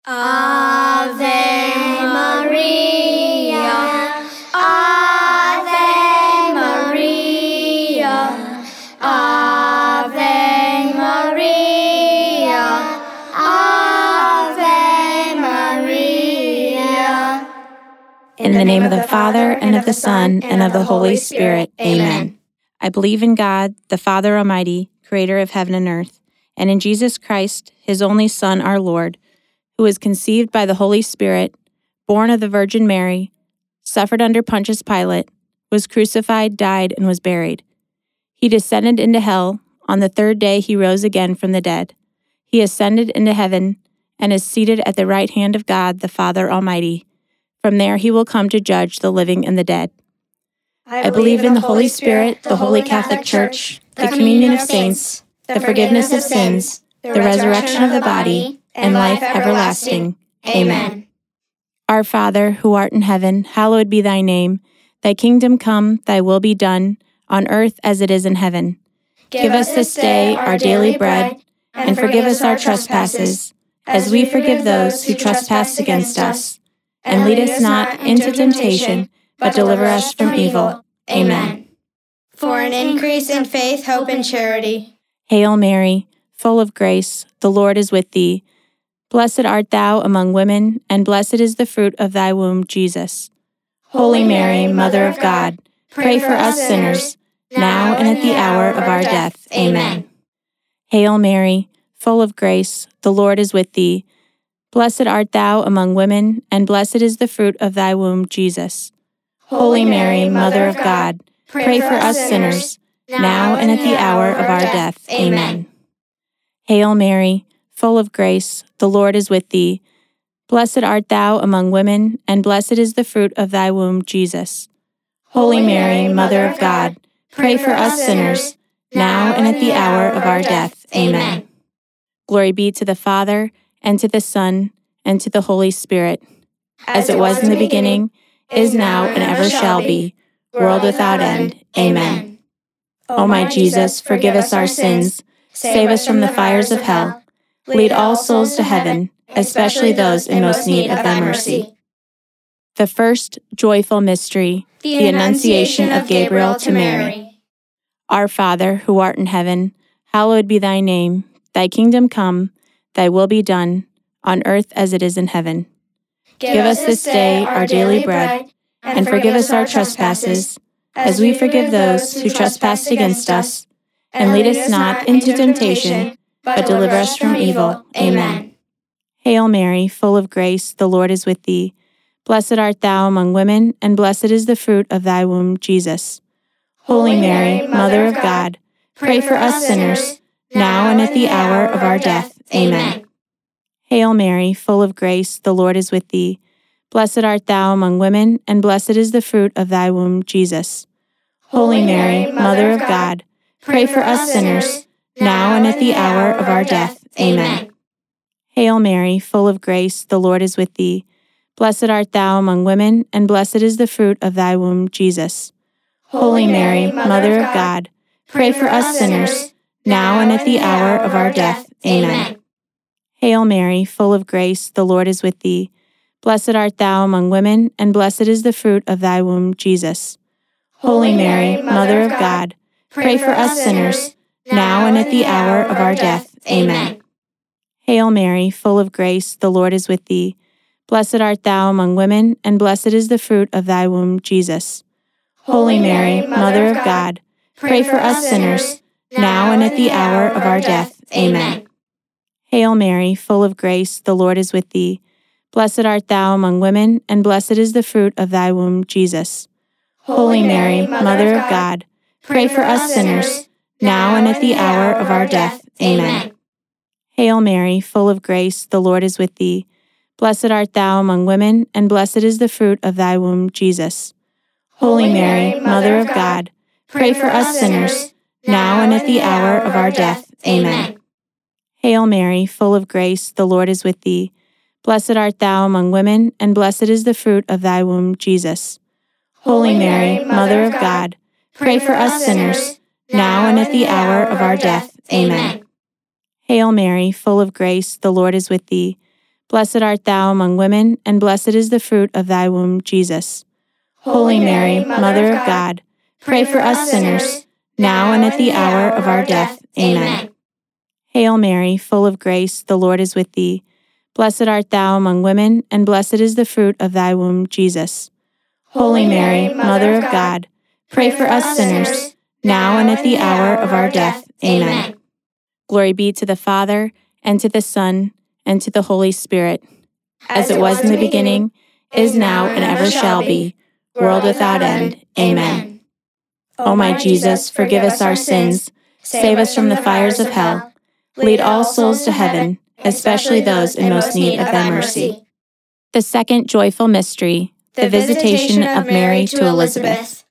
Ave Maria, Ave Maria, Ave Maria, Ave Maria. In the name of the Father, and of the Son, and of the Holy Spirit. Amen. I believe in God, the Father Almighty, creator of heaven and earth, and in Jesus Christ, his only Son, our Lord, who was conceived by the Holy Spirit, born of the Virgin Mary, suffered under Pontius Pilate, was crucified, died, and was buried. He descended into hell. On the third day he rose again from the dead. He ascended into heaven and is seated at the right hand of God, the Father Almighty. From there he will come to judge the living and the dead. I believe in the Holy Spirit, the Holy Catholic Church, the communion of saints, the forgiveness of sins, the resurrection of the body, and life everlasting. Amen. Our Father, who art in heaven, hallowed be thy name. Thy kingdom come, thy will be done, on earth as it is in heaven. Give us this day our daily bread, and forgive us our trespasses, as we forgive those who trespass against us. And lead us not into temptation, but deliver us from evil. Amen. For an increase in faith, hope, and charity. Hail Mary, full of grace, the Lord is with thee. Blessed art thou among women, and blessed is the fruit of thy womb, Jesus. Holy Mary, Mother of God, pray for us sinners, now and at the hour of our death. Amen. Hail Mary, full of grace, the Lord is with thee. Blessed art thou among women, and blessed is the fruit of thy womb, Jesus. Holy Mary, Mother of God, pray for us sinners, now and at the hour of our death. Amen. Hail Mary, full of grace, the Lord is with thee. Blessed art thou among women, and blessed is the fruit of thy womb, Jesus. Holy Mary, Mother of God, pray for us sinners, now and at the hour of our death. Amen. Glory be to the Father, and to the Son, and to the Holy Spirit, as it was in the beginning, is now, and ever shall be, world without end. Amen. O my Jesus, forgive us our sins, save us from the fires of hell, lead all souls to heaven, especially those in most need of thy mercy. The first joyful mystery, the Annunciation of Gabriel to Mary. Our Father, who art in heaven, hallowed be thy name. Thy kingdom come, thy will be done, on earth as it is in heaven. Give us this day our daily bread, and forgive us our trespasses, as we forgive those who trespass against us. And lead us not into temptation, but deliver us from evil. Amen. Hail Mary, full of grace, the Lord is with thee. Blessed art thou among women, and blessed is the fruit of thy womb, Jesus. Holy Mary, Mother of God, pray for us sinners, now and at the hour of our death. Amen. Hail Mary, full of grace, the Lord is with thee. Blessed art thou among women, and blessed is the fruit of thy womb, Jesus. Holy Mary, Mother of God, pray for us sinners, now and at the hour of our death. Amen. Hail Mary, full of grace, the Lord is with thee. Blessed art thou among women, and blessed is the fruit of thy womb, Jesus. Holy Mary, Mother of God, pray for us sinners, now and at the hour of our death. Amen. Hail Mary, full of grace, the Lord is with thee. Blessed art thou among women, and blessed is the fruit of thy womb, Jesus. Holy Mary, Mother of God, pray for us sinners, now and at the hour of our death. Amen. Hail Mary, full of grace, the Lord is with thee. Blessed art thou among women, and blessed is the fruit of thy womb, Jesus. Holy Mary, Mother of God, pray for us sinners, now and at the hour of our death. Amen. Hail Mary, full of grace, the Lord is with thee. Blessed art thou among women, and blessed is the fruit of thy womb, Jesus. Holy Mary, Mother of God, pray for us sinners, now and at the hour of our death. Amen. Hail Mary, full of grace, the Lord is with thee. Blessed art thou among women, and blessed is the fruit of thy womb, Jesus. Holy Mary, Mother of God, pray for us sinners, now and at the hour of our death. Amen. Hail Mary, full of grace, the Lord is with thee. Blessed art thou among women, and blessed is the fruit of thy womb, Jesus. Holy Mary, Mother of God, pray for us sinners, now and at the hour of our death. Amen. Hail Mary, full of grace, the Lord is with thee. Blessed art thou among women, and blessed is the fruit of thy womb, Jesus. Holy Mary, Mother of God, pray for us sinners, now and at the hour of our death. Amen. Hail Mary, full of grace, the Lord is with thee. Blessed art thou among women, and blessed is the fruit of thy womb, Jesus. Holy Mary, Mother of God, pray for us sinners, now and at the hour of our death. Amen. Glory be to the Father, and to the Son, and to the Holy Spirit, as it was in the beginning, is now, and ever shall be, world without end. Amen. O my Jesus, forgive us our sins, save us from the fires of hell, lead all souls to heaven, especially those in most need of thy mercy. The second joyful mystery, the visitation of Mary to Elizabeth.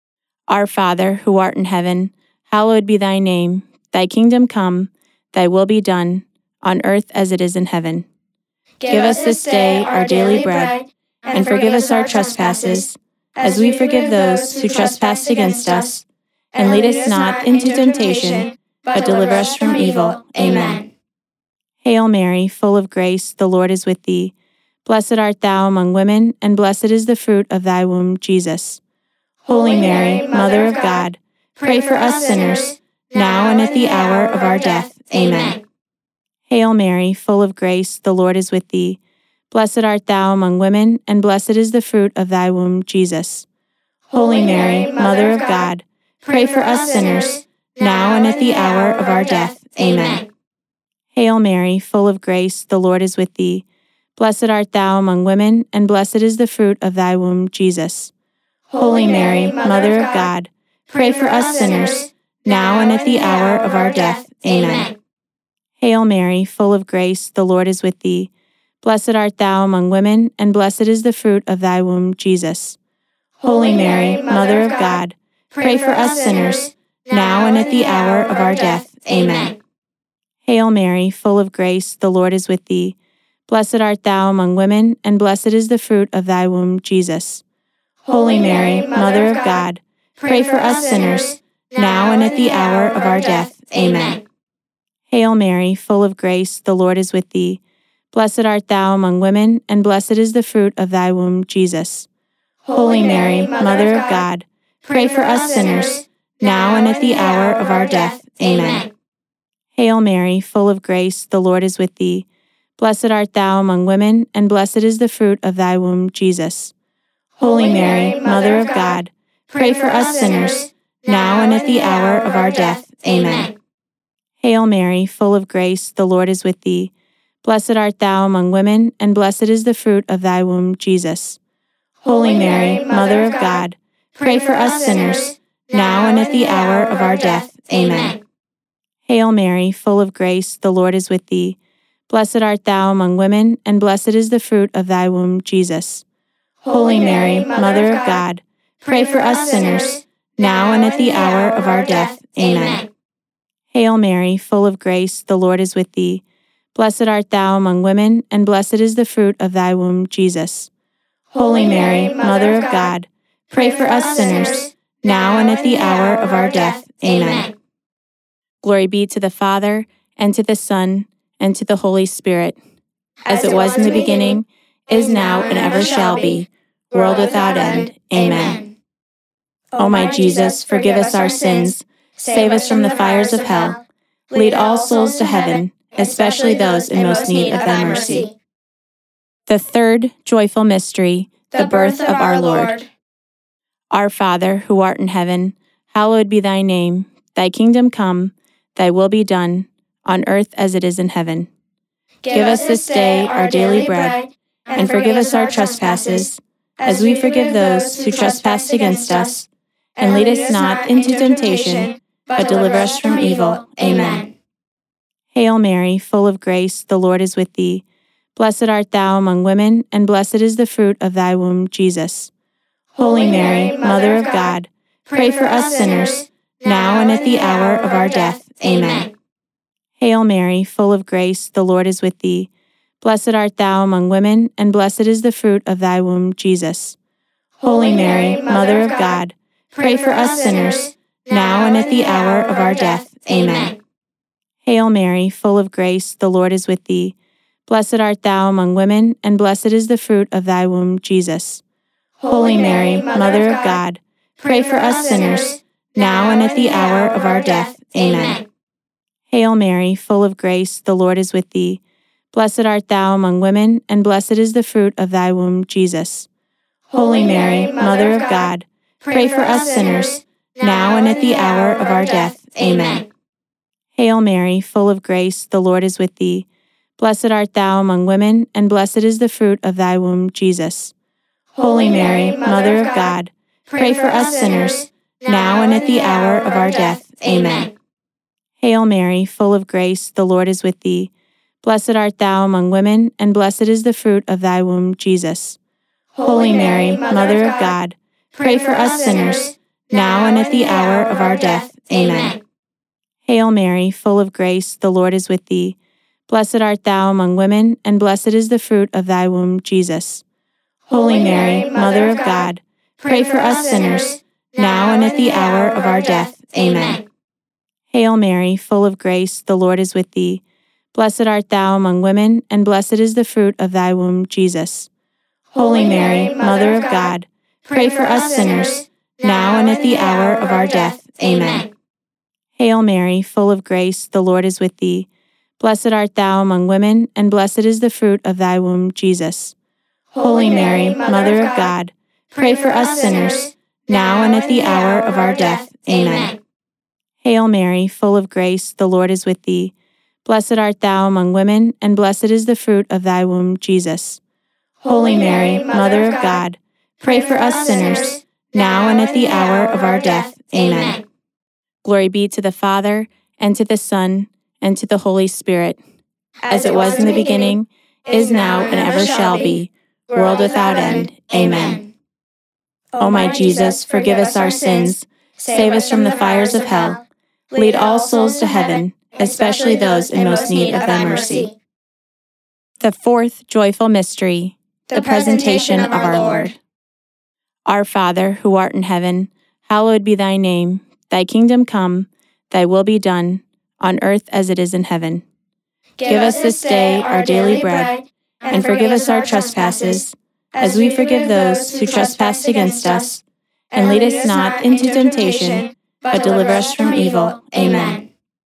Our Father, who art in heaven, hallowed be thy name. Thy kingdom come, thy will be done, on earth as it is in heaven. Give us this day our daily bread, and forgive us our trespasses, as we forgive those who trespass against us. And lead us not into temptation, but deliver us from evil. Amen. Hail Mary, full of grace, the Lord is with thee. Blessed art thou among women, and blessed is the fruit of thy womb, Jesus. Holy Mary, Mother of God, pray for us sinners, now and at the hour of our death. Amen. Hail Mary, full of grace, the Lord is with thee. Blessed art thou among women, and blessed is the fruit of thy womb, Jesus. Holy Mary, Mother of God, pray for us sinners, now and at the hour of our death. Amen. Hail Mary, full of grace, the Lord is with thee. Blessed art thou among women, and blessed is the fruit of thy womb, Jesus. Holy Mary, Mother of God, pray for us sinners, now and at the hour of our death. Amen. Hail Mary, full of grace, the Lord is with thee. Blessed art thou among women, and blessed is the fruit of thy womb, Jesus. Holy Mary, Mother of God, pray for us sinners, now and at the hour of our death. Amen. Hail Mary, full of grace, the Lord is with thee. Blessed art thou among women, and blessed is the fruit of thy womb, Jesus. Holy Mary, Mother of God, pray for us sinners, now and at the hour of our death. Amen. Hail Mary, full of grace, the Lord is with thee. Blessed art thou among women, and blessed is the fruit of thy womb, Jesus. Holy Mary, Mother of God, pray for us sinners, now and at the hour of our death. Amen. Hail Mary, full of grace, the Lord is with thee. Blessed art thou among women, and blessed is the fruit of thy womb, Jesus. Holy Mary, Mother of God, pray for us sinners, now and at the hour of our death. Amen. Hail Mary, full of grace, the Lord is with thee. Blessed art thou among women, and blessed is the fruit of thy womb, Jesus. Holy Mary, Mother of God, pray for us sinners, now and at the hour of our death. Amen. Hail Mary, full of grace, the Lord is with thee. Blessed art thou among women, and blessed is the fruit of thy womb, Jesus. Holy Mary, Mother of God, pray for us sinners, now and at the hour of our death. Amen. Hail Mary, full of grace, the Lord is with thee. Blessed art thou among women, and blessed is the fruit of thy womb, Jesus. Holy Mary, Mother of God, pray for us sinners, now and at the hour of our death. Amen. Glory be to the Father, and to the Son, and to the Holy Spirit, as it was in the beginning, is now, and ever shall be, world without end. Amen. O my Jesus, forgive us our sins, save us from the fires of hell, lead all souls to heaven, especially those in most need of thy mercy. The third joyful mystery, the birth of our Lord. Our Father, who art in heaven, hallowed be thy name. Thy kingdom come, thy will be done, on earth as it is in heaven. Give us this day our daily bread, and forgive us our trespasses, as we forgive those who trespass against us. And lead us not into temptation, but deliver us from evil. Amen. Hail Mary, full of grace, the Lord is with thee. Blessed art thou among women, and blessed is the fruit of thy womb, Jesus. Holy Mary, Mother of God, pray for us sinners, now and at the hour of our death. Amen. Hail Mary, full of grace, the Lord is with thee. Blessed art thou among women, and blessed is the fruit of thy womb, Jesus. Holy Mary, Mother of God, pray for us sinners, now and at the hour of our death. Amen. Hail Mary, full of grace, the Lord is with thee. Blessed art thou among women, and blessed is the fruit of thy womb, Jesus. Holy Mary, Mother of God, pray for us sinners, now and at the hour of our death. Amen. Hail Mary, full of grace, the Lord is with thee. Blessed art thou among women, and blessed is the fruit of thy womb, Jesus. Holy Mary, Mother of God, pray for us sinners, now and at the hour of our death. Amen. Hail Mary, full of grace, the Lord is with thee. Blessed art thou among women, and blessed is the fruit of thy womb, Jesus. Holy Mary, Mother of God, pray for us sinners, now and at the hour of our death. Amen. Hail Mary, full of grace, the Lord is with thee. Blessed art thou among women, and blessed is the fruit of thy womb, Jesus. Holy Mary, Mother of God, pray for us sinners, now and at the hour of our death. Amen. Hail Mary, full of grace, the Lord is with thee. Blessed art thou among women, and blessed is the fruit of thy womb, Jesus. Holy Mary, Mother of God, pray for us sinners, now and at the hour of our death. Amen. Hail Mary, full of grace, the Lord is with thee. Blessed art thou among women, and blessed is the fruit of thy womb, Jesus. Holy Mary, Mother of God, pray for us sinners, now and at the hour of our death. Amen. Hail Mary, full of grace, the Lord is with thee. Blessed art thou among women, and blessed is the fruit of thy womb, Jesus. Holy Mary, Mother of God, pray for us sinners, now and at the hour of our death. Amen. Hail Mary, full of grace, the Lord is with thee. Blessed art thou among women, and blessed is the fruit of thy womb, Jesus. Holy Mary, Mother of God, pray for us sinners, now and at the hour of our death. Amen. Glory be to the Father, and to the Son, and to the Holy Spirit, as it was in the beginning, is now, and ever shall be, world without end. Amen. O my Jesus, forgive us our sins, save us from the fires of hell, lead all souls to heaven, especially those in most need of thy mercy. The fourth joyful mystery, the presentation of our Lord. Our Father, who art in heaven, hallowed be thy name. Thy kingdom come, thy will be done, on earth as it is in heaven. Give us this day our daily bread, and forgive us our trespasses, as we forgive those who trespass against us. And lead us not into temptation, but deliver us from evil. Amen.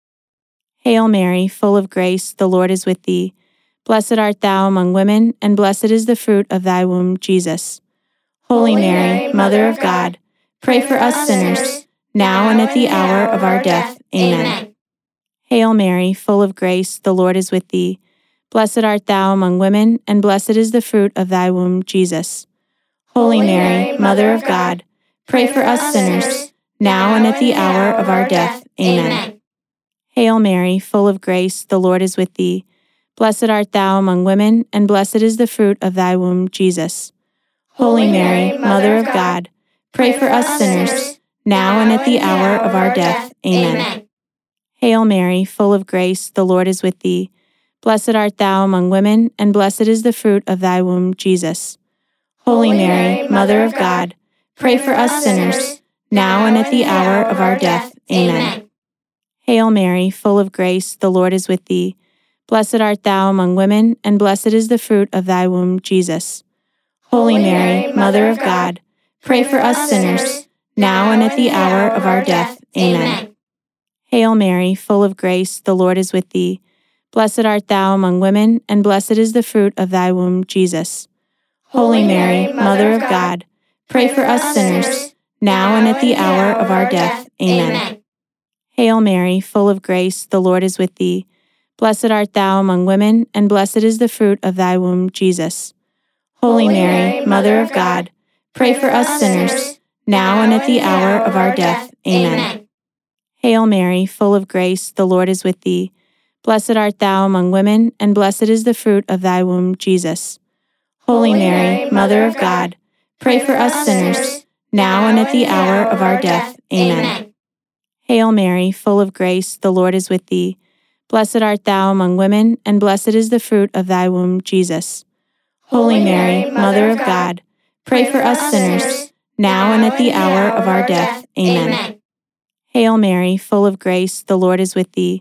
Hail Mary, full of grace, the Lord is with thee. Blessed art thou among women, and blessed is the fruit of thy womb, Jesus. Holy Mary, Mother of God, pray for us sinners, now and at the hour of our death. Amen. Hail Mary, full of grace, the Lord is with thee. Blessed art thou among women, and blessed is the fruit of thy womb, Jesus. Holy Mary, Mother of God, pray for us sinners, now and at the hour of our death. Amen. Hail Mary, full of grace, the Lord is with thee. Blessed art thou among women, and blessed is the fruit of thy womb, Jesus. Holy Mary, Mother of God, pray for us sinners, now and at the hour of our death. Amen. Hail Mary, full of grace, the Lord is with thee. Blessed art thou among women, and blessed is the fruit of thy womb, Jesus. Holy Mary, Mother of God, pray for us sinners, now and at the hour of our death. Amen. Hail Mary, full of grace, the Lord is with thee. Blessed art thou among women, and blessed is the fruit of thy womb, Jesus. Holy Mary, Mother of God, pray for us sinners, now and at the hour of our death. Amen. Hail Mary, full of grace, the Lord is with thee. Blessed art thou among women, and blessed is the fruit of thy womb, Jesus. Holy Mary, Mother of God, pray for us sinners, now and at the hour of our death. Amen. Hail Mary, full of grace, the Lord is with thee. Blessed art thou among women, and blessed is the fruit of thy womb, Jesus. Holy Mary, Mother of God, pray for us sinners, now and at the hour of our death. Amen. Hail Mary, full of grace, the Lord is with thee. Blessed art thou among women, and blessed is the fruit of thy womb, Jesus. Holy Mary, Mother of God, pray for us sinners, now and at the hour of our death. Amen. Hail Mary, full of grace, the Lord is with thee. Blessed art thou among women, and blessed is the fruit of thy womb, Jesus. Holy Mary, Mother of God, pray for us sinners, now and at the hour of our death. Amen. Hail Mary, full of grace, the Lord is with thee.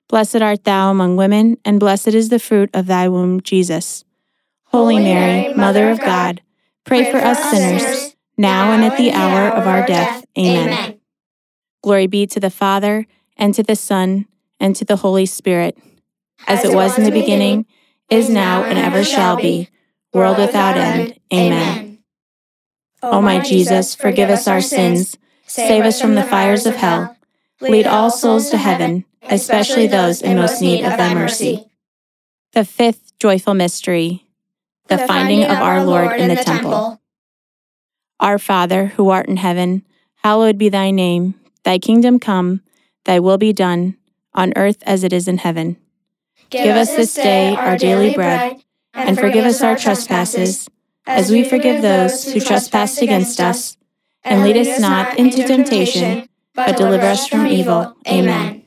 Blessed art thou among women, and blessed is the fruit of thy womb, Jesus. Holy Mary, Mother of God, pray for us sinners, now and at the hour of our death. Amen. Glory be to the Father, and to the Son, and to the Holy Spirit, as it was in the beginning, is now, and ever shall be, world without end. Amen. O my Jesus, forgive us our sins, save us from the fires of hell, lead all souls to heaven, especially those in most need of thy mercy. The fifth joyful mystery, the finding of our Lord in the temple. Our Father, who art in heaven, hallowed be thy name. Thy kingdom come, thy will be done, on earth as it is in heaven. Give us this day our daily bread, and forgive us our trespasses, as we forgive those who trespass against us. And lead us not into temptation, but deliver us from evil. Amen.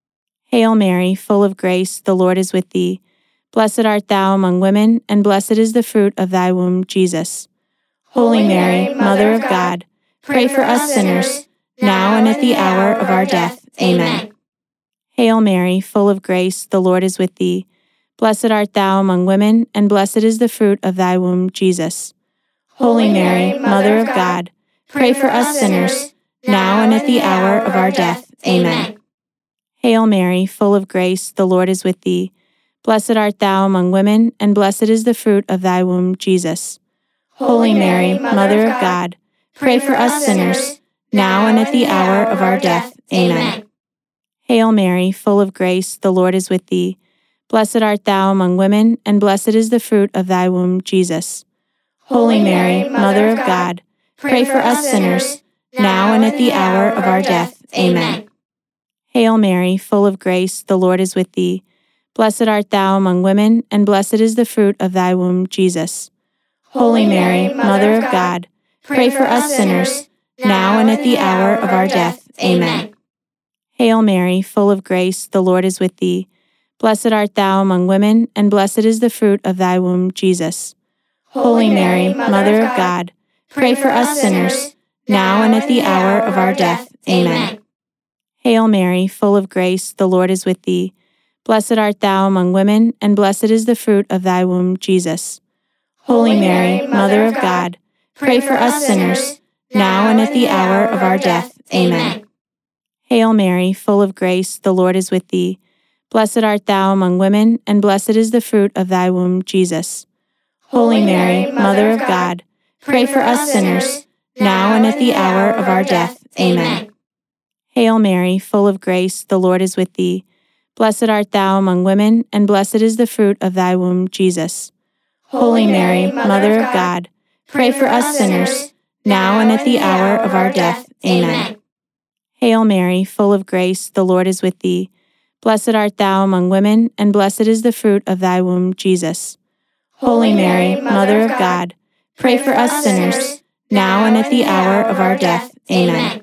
Hail Mary, full of grace, the Lord is with thee. Blessed art thou among women, and blessed is the fruit of thy womb, Jesus. Holy Mary, Mother of God, pray for us sinners, now and at the hour of our death. Amen. Hail Mary, full of grace, the Lord is with thee. Blessed art thou among women, and blessed is the fruit of thy womb, Jesus. Holy Mary, Mother of God, pray for us sinners, now and at the hour of our death. Amen. Hail Mary, full of grace, the Lord is with thee. Blessed art thou among women, and blessed is the fruit of thy womb, Jesus. Holy Mary, Mother of God, pray for us sinners, now and at the hour of our death. Amen. Hail Mary, full of grace, the Lord is with thee. Blessed art thou among women, and blessed is the fruit of thy womb, Jesus. Holy Mary, Mother of God, pray for us sinners, now and at the hour of our death. Amen. Hail Mary, full of grace, the Lord is with thee. Blessed art thou among women, and blessed is the fruit of thy womb, Jesus. Holy Mary, Mother of God, pray for us sinners, now and at the hour of our death. Amen. Hail Mary, full of grace, the Lord is with thee. Blessed art thou among women, and blessed is the fruit of thy womb, Jesus. Holy Mary, Mother of God, pray for us sinners, now and at the hour of our death. Amen. Hail Mary, full of grace, the Lord is with thee. Blessed art thou among women, and blessed is the fruit of thy womb, Jesus. Holy Mary, Mother of God, pray for us sinners, now and at the hour of our death. Amen. Hail Mary, full of grace, the Lord is with thee. Blessed art thou among women, and blessed is the fruit of thy womb, Jesus. Holy Mary, Mother of God, pray for us sinners, now and at the hour of our death. Amen. Hail Mary, full of grace, the Lord is with thee. Blessed art thou among women, and blessed is the fruit of thy womb, Jesus. Holy Mary, Mother of God, pray for us sinners, now and at the hour of our death. Amen. Hail Mary, full of grace, the Lord is with thee. Blessed art thou among women, and blessed is the fruit of thy womb, Jesus. Holy Mary, Mother of God, pray for us sinners, now and at the hour of our death. Amen.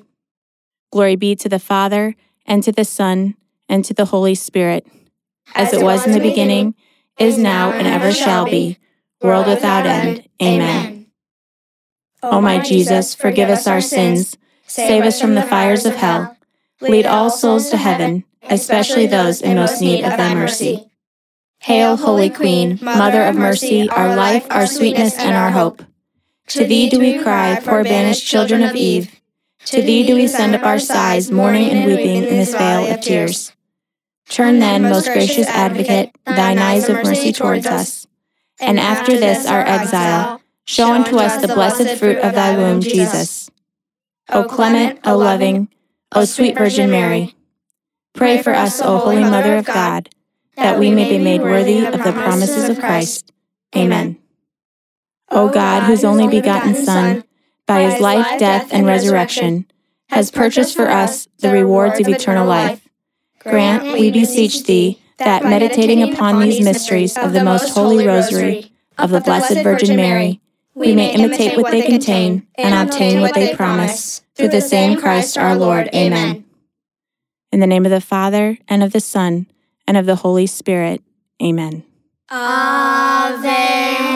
Glory be to the Father, and to the Son, and to the Holy Spirit, as it was in the beginning, is now, and ever shall be, world without end. Amen. O my Jesus, forgive us our sins, save us from the fires of hell, lead all souls to heaven, especially those in most need of thy mercy. Hail, Holy Queen, Mother of mercy, our life, our sweetness, and our hope. To thee do we cry, poor banished children of Eve. To thee do we send up our sighs, mourning and weeping in this vale of tears. Turn then, most gracious Advocate, thine eyes of mercy towards us, and after this our exile, show unto us the blessed fruit of thy womb, Jesus. O clement, O loving, O sweet Virgin Mary, pray for us, O Holy Mother of God, that we may be made worthy of the promises of Christ. Amen. O God, whose only begotten Son, by his life, death, and resurrection, has purchased for us the rewards of eternal life, grant, we beseech thee, that meditating upon these mysteries of the most holy Rosary of the Blessed Virgin Mary, we may imitate what they contain and obtain what they promise, through the same Christ our Lord. Amen. In the name of the Father, and of the Son, and of the Holy Spirit. Amen. Ave